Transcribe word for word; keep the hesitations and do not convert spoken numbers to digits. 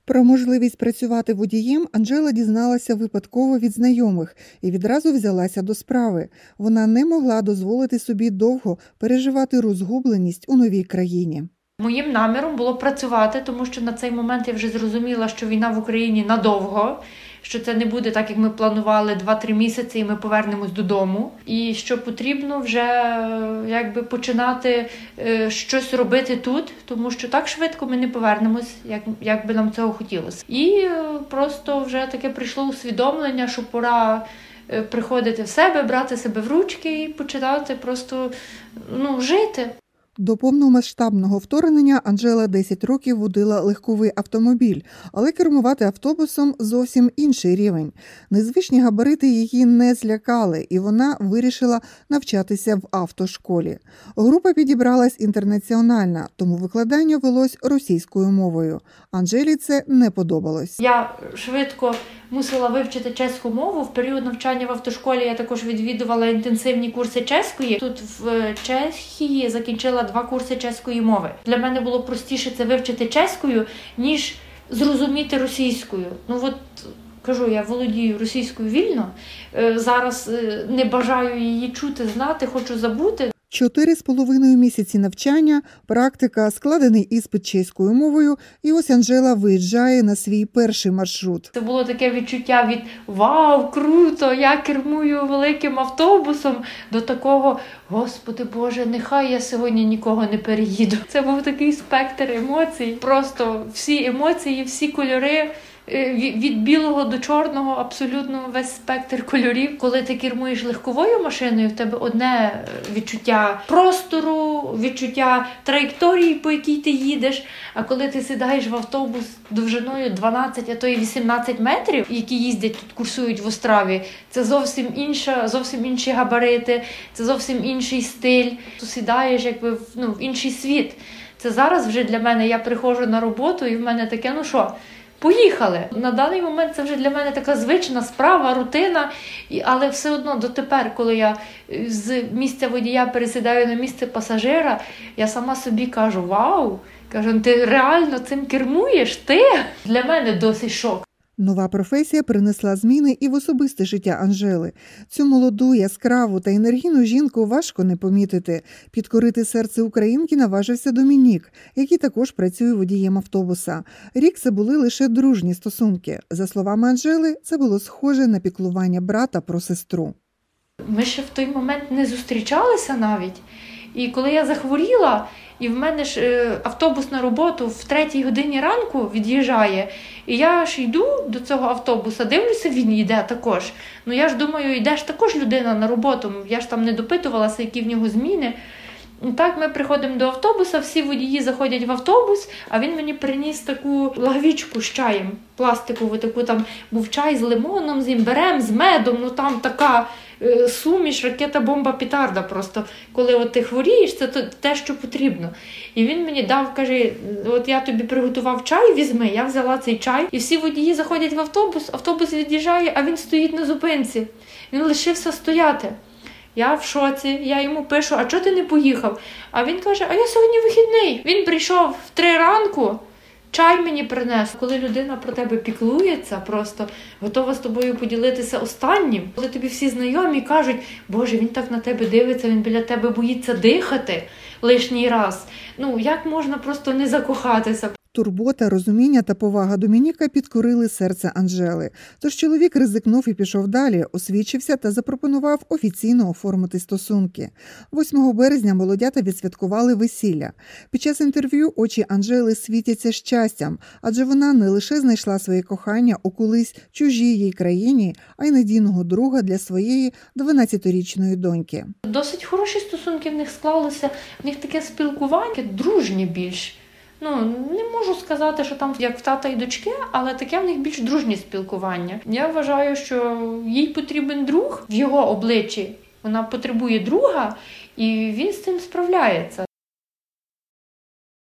Про можливість працювати водієм Анжела дізналася випадково від знайомих і відразу взялася до справи. Вона не могла дозволити собі довго переживати розгубленість у новій країні. Моїм наміром було працювати, тому що на цей момент я вже зрозуміла, що війна в Україні надовго, що це не буде так, як ми планували два-три місяці і ми повернемось додому. І що потрібно вже якби починати е, щось робити тут, тому що так швидко ми не повернемось, як, як би нам цього хотілося. І е, просто вже таке прийшло усвідомлення, що пора е, приходити в себе, брати себе в ручки і починати просто ну, жити. До повномасштабного вторгнення Анжела десять років водила легковий автомобіль, але кермувати автобусом – зовсім інший рівень. Незвичні габарити її не злякали, і вона вирішила навчатися в автошколі. Група підібралась інтернаціональна, тому викладання велось російською мовою. Анжелі це не подобалось. Я швидко мусила вивчити чеську мову. В період навчання в автошколі я також відвідувала інтенсивні курси чеської. Тут в Чехії закінчила два курси чеської мови. Для мене було простіше це вивчити чеською, ніж зрозуміти російською. Ну от, кажу, я володію російською вільно, зараз не бажаю її чути, знати, хочу забути. Чотири з половиною місяці навчання, практика, складений іспит чеською мовою, і ось Анжела виїжджає на свій перший маршрут. Це було таке відчуття від «Вау, круто, я кермую великим автобусом» до такого «Господи Боже, нехай я сьогодні нікого не переїду». Це був такий спектр емоцій, просто всі емоції, всі кольори. Від білого до чорного абсолютно весь спектр кольорів. Коли ти кермуєш легковою машиною, в тебе одне відчуття простору, відчуття траєкторії, по якій ти їдеш. А коли ти сідаєш в автобус довжиною дванадцять, а то й вісімнадцять метрів, які їздять тут, курсують в Острові, це зовсім інша, зовсім інші габарити, це зовсім інший стиль. Ти сідаєш якби в, ну, в інший світ. Це зараз вже для мене, я приходжу на роботу і в мене таке, ну що, поїхали. На даний момент це вже для мене така звична справа, рутина, але все одно дотепер, коли я з місця водія пересідаю на місце пасажира, я сама собі кажу, вау, кажу, ти реально цим кермуєш, ти? Для мене досить шок. Нова професія принесла зміни і в особисте життя Анжели. Цю молоду, яскраву та енергійну жінку важко не помітити. Підкорити серце українки наважився Домінік, який також працює водієм автобуса. Рік це були лише дружні стосунки. За словами Анжели, це було схоже на піклування брата про сестру. Ми ще в той момент не зустрічалися навіть. І коли я захворіла, і в мене ж е, автобус на роботу в третій годині ранку від'їжджає, і я ж йду до цього автобуса, дивлюся, він йде також. Ну я ж думаю, йде ж також людина на роботу, я ж там не допитувалася, які в нього зміни. І так ми приходимо до автобуса, всі водії заходять в автобус, а він мені приніс таку лагвічку з чаєм, пластикову, таку там був чай з лимоном, з імбирем, з медом, ну там така е, суміш, ракета, бомба, петарда просто. Коли от ти хворієш, це те, що потрібно. І він мені дав, каже, от я тобі приготував чай, візьми. Я взяла цей чай, і всі водії заходять в автобус, автобус від'їжджає, а він стоїть на зупинці. Він лишився стояти. Я в шоці, я йому пишу, а чого ти не поїхав? А він каже, а я сьогодні вихідний. Він прийшов в три ранку, чай мені принес. Коли людина про тебе піклується, просто готова з тобою поділитися останнім. Коли тобі всі знайомі кажуть, Боже, він так на тебе дивиться, він біля тебе боїться дихати лишній раз. Ну, як можна просто не закохатися? Турбота, розуміння та повага Домініка підкорили серце Анжели. Тож чоловік ризикнув і пішов далі, освідчився та запропонував офіційно оформити стосунки. восьмого березня молодята відсвяткували весілля. Під час інтерв'ю очі Анжели світяться щастям, адже вона не лише знайшла своє кохання у колись чужій їй країні, а й надійного друга для своєї дванадцятирічної доньки. Досить хороші стосунки в них склалися, в них таке спілкування, дружнє більш. Ну, не можу сказати, що там як в тата і дочки, але таке в них більш дружнє спілкування. Я вважаю, що їй потрібен друг в його обличчі. Вона потребує друга, і він з цим справляється.